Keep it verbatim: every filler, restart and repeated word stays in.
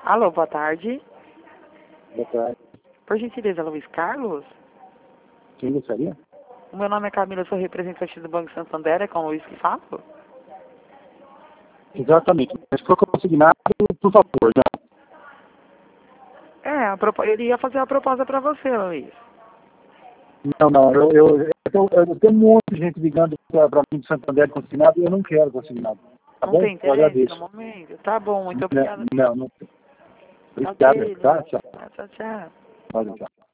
Alô, boa tarde. Boa tarde. Por gentileza, Luiz Carlos? Quem gostaria? O meu nome é Camila, eu sou representante do Banco Santander, é com o Luiz que falo? Exatamente. Mas se for consignado, por favor, não. É, a propo... ele ia fazer a proposta para você, Luiz. Não, não. Eu, eu, eu, eu tenho um monte de gente ligando para mim de Santander consignado e eu não quero consignado. Tá Não bom? tem Eu interesse agradeço. no momento? Tá bom, muito Não, obrigada. não. não. Ok, Obrigado, tá? Luiz. Tchau. Tchau, tchau. Pode, tchau.